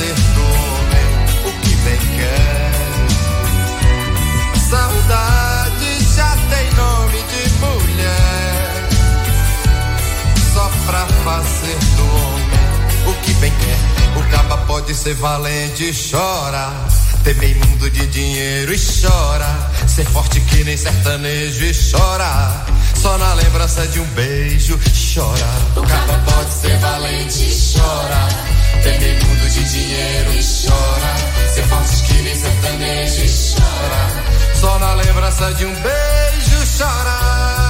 fazer do homem o que bem quer. Saudade já tem nome de mulher, só pra fazer do homem o que bem quer. O caba pode ser valente e chora, ter meio mundo de dinheiro e chora, ser forte que nem sertanejo e chora, só na lembrança de um beijo chora. O caba pode ser valente e chora, ter meio mundo de dinheiro e chora, ser forte que nem sertanejo e chora, só na lembrança de um beijo chora.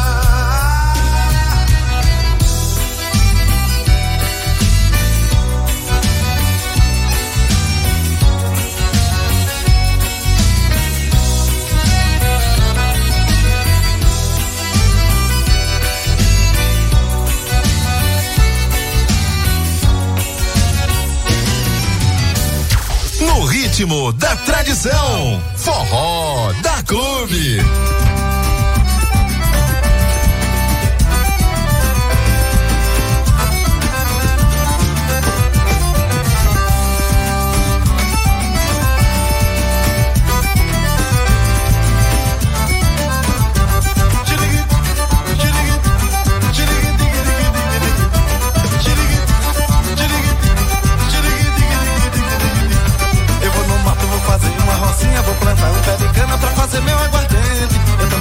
No ritmo da tradição, Forró da Clube. Vou plantar um pé de cana pra fazer meu aguardente. Eu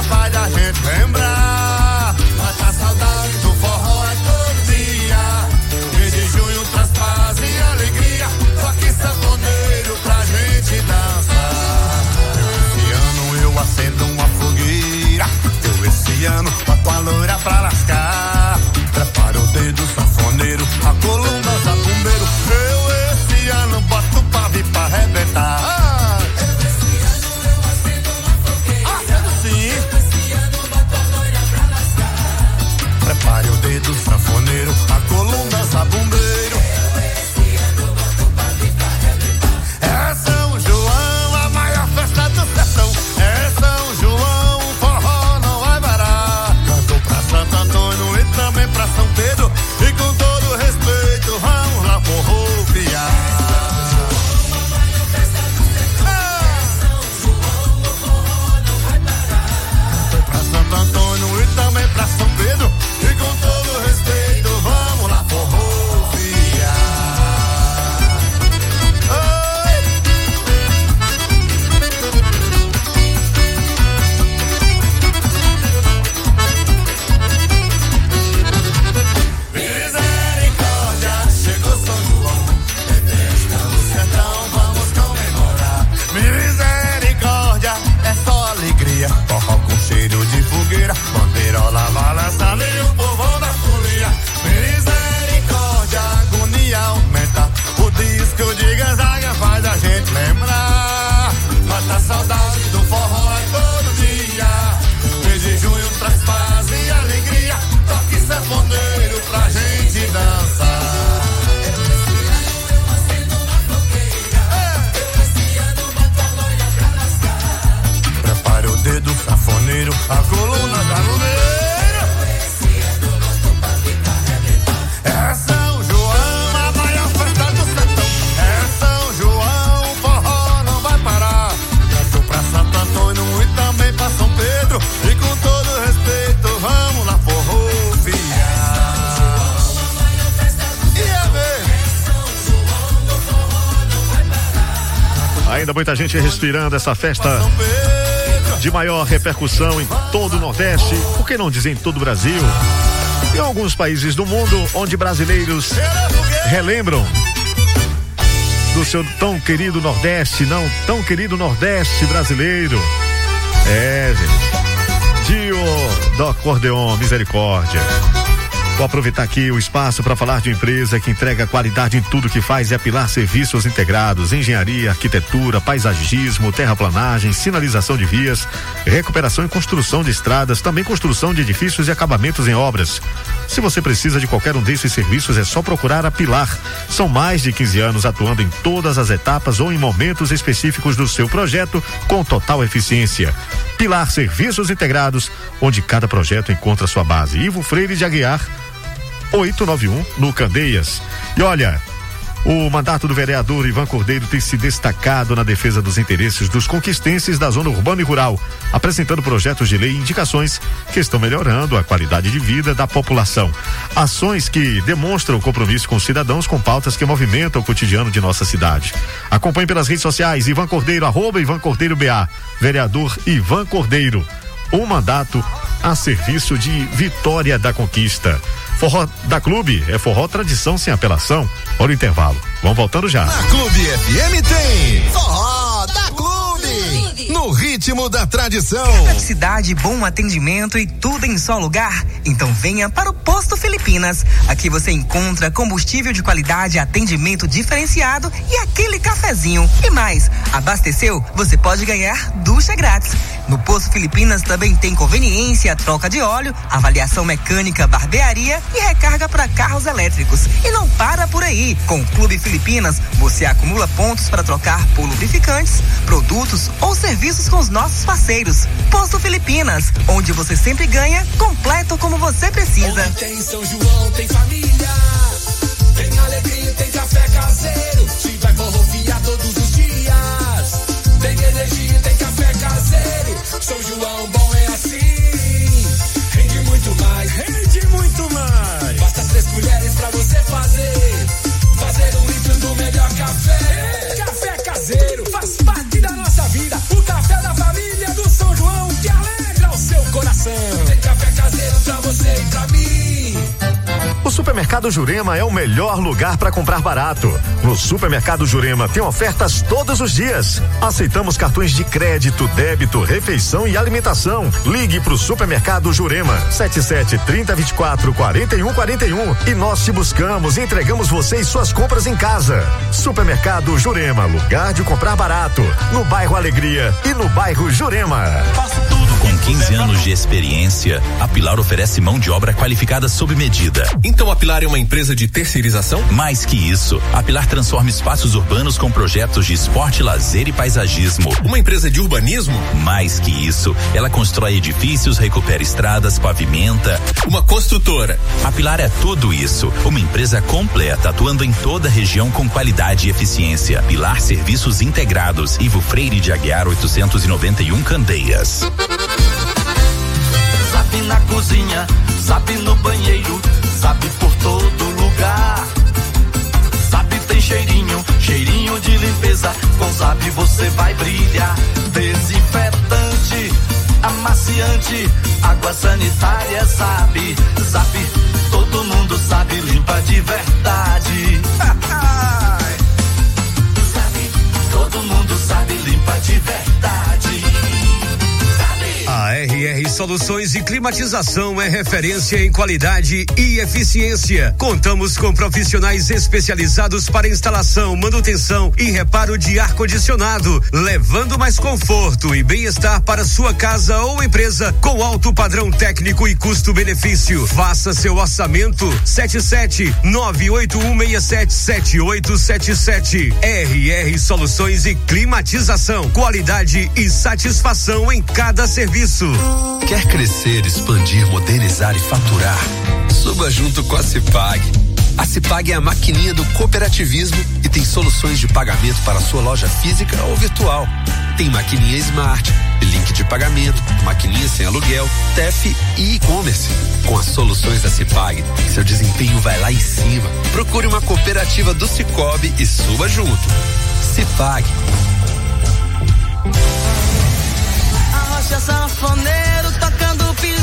faz a gente lembrar. Mata a saudade do forró é todo dia. Mês de junho traz paz e alegria. Só que sanfoneiro pra gente dançar. Esse ano eu acendo uma fogueira. Eu esse ano boto a loira pra lascar. Prepara o dedo sanfoneiro, a coluna zabumbeiro. Eu esse ano boto pra vir pra arrebentar. Prepare o dedo sanfoneiro, a coluna zabumbeiro. É São João, a maior festa do sertão. É São João, o forró não vai parar. Canto pra Santo Antônio e também pra São Pedro. E com todo respeito, vamos lá forrofiar. Canto pra Santo Antônio e também pra São Pedro. E com todo respeito, vamos lá forrofiar. Misericórdia, chegou São João. É festa no sertão, vamos comemorar. Misericórdia, é só alegria. Forró com cheiro de fogueira. Bandeirola balançando e o povão da folia. Misericórdia, a agonia aumenta. O disco de Gonzaga faz a gente lembrar. Mata a saudade do forró é todo dia. Mês de junho traz paz e alegria. Toque sanfoneiro pra gente dançar. Eu acendo uma fogueira. Eu esse ano boto a loira pra lascar. Prepare o dedo sanfoneiro, a coluna zabumbeiro. É São João, a maior festa do sertão. É São João, o forró não vai parar. Canto pra Santo Antônio e também pra São Pedro. E com todo respeito, vamos lá forrofiar. E é mesmo. Ainda muita gente respirando essa festa de maior repercussão em todo o Nordeste, por que não dizer em todo o Brasil? Em alguns países do mundo, onde brasileiros relembram do seu tão querido Nordeste, não tão querido Nordeste brasileiro. É, gente. Dio do acordeon, misericórdia. Vou aproveitar aqui o espaço para falar de uma empresa que entrega qualidade em tudo que faz. É a Pilar Serviços Integrados, engenharia, arquitetura, paisagismo, terraplanagem, sinalização de vias, recuperação e construção de estradas, também construção de edifícios e acabamentos em obras. Se você precisa de qualquer um desses serviços, é só procurar a Pilar. São mais de 15 anos atuando em todas as etapas ou em momentos específicos do seu projeto com total eficiência. Pilar Serviços Integrados, onde cada projeto encontra sua base. Ivo Freire de Aguiar, 891, no Candeias. E olha, o mandato do vereador Ivan Cordeiro tem se destacado na defesa dos interesses dos conquistenses da zona urbana e rural, apresentando projetos de lei e indicações que estão melhorando a qualidade de vida da população. Ações que demonstram o compromisso com os cidadãos com pautas que movimentam o cotidiano de nossa cidade. Acompanhe pelas redes sociais, Ivan Cordeiro, @IvanCordeiroBA, vereador Ivan Cordeiro. Um mandato a serviço de Vitória da Conquista. Forró da Clube é forró tradição sem apelação. Olha o intervalo. Vamos voltando já. Na Clube FM tem Forró da Clube. No ritmo da tradição. Praticidade, bom atendimento e tudo em só lugar? Então venha para o Posto Filipinas. Aqui você encontra combustível de qualidade, atendimento diferenciado e aquele cafezinho. E mais, abasteceu? Você pode ganhar ducha grátis. No Posto Filipinas também tem conveniência, troca de óleo, avaliação mecânica, barbearia e recarga para carros elétricos. E não para por aí. Com o Clube Filipinas, você acumula pontos para trocar por lubrificantes, produtos ou serviços com os nossos parceiros. Posto Filipinas, onde você sempre ganha, completo como você precisa. Onde tem São João, tem família, tem alegria, tem café caseiro, se vai forrofiar todos os dias. Tem energia, tem café caseiro, São João bom é assim. Rende muito mais, rende muito mais. Basta 3 colheres pra você fazer 1 litro do melhor café. Café caseiro, faz parte da nossa vida. O café da família do São João que alegra o seu O Supermercado Jurema é o melhor lugar para comprar barato. No Supermercado Jurema tem ofertas todos os dias. Aceitamos cartões de crédito, débito, refeição e alimentação. Ligue pro Supermercado Jurema 7730244141 e nós te buscamos e entregamos você e suas compras em casa. Supermercado Jurema, lugar de comprar barato, no bairro Alegria e no bairro Jurema. Com 15 anos de experiência, a Pilar oferece mão de obra qualificada sob medida. Então a Pilar é uma empresa de terceirização? Mais que isso, a Pilar transforma espaços urbanos com projetos de esporte, lazer e paisagismo. Uma empresa de urbanismo? Mais que isso, ela constrói edifícios, recupera estradas, pavimenta. Uma construtora? A Pilar é tudo isso, uma empresa completa, atuando em toda a região com qualidade e eficiência. Pilar Serviços Integrados, Ivo Freire de Aguiar 891 Candeias. Zap na cozinha, Zap no banheiro, Zap por todo lugar. Zap tem cheirinho, cheirinho de limpeza. Com Zap você vai brilhar. Desinfetante, amaciante, água sanitária, Zap. Zap, todo mundo sabe, limpa de verdade. Zap, todo mundo sabe, limpa de verdade. A RR Soluções e Climatização é referência em qualidade e eficiência. Contamos com profissionais especializados para instalação, manutenção e reparo de ar-condicionado, levando mais conforto e bem-estar para sua casa ou empresa com alto padrão técnico e custo-benefício. Faça seu orçamento 77-981677877. RR Soluções e Climatização, qualidade e satisfação em cada serviço. Quer crescer, expandir, modernizar e faturar? Suba junto com a Cipag. A Cipag é a maquininha do cooperativismo e tem soluções de pagamento para a sua loja física ou virtual. Tem maquininha Smart, link de pagamento, maquininha sem aluguel, TEF e e-commerce. Com as soluções da Cipag, seu desempenho vai lá em cima. Procure uma cooperativa do Cicobi e suba junto. Cipag,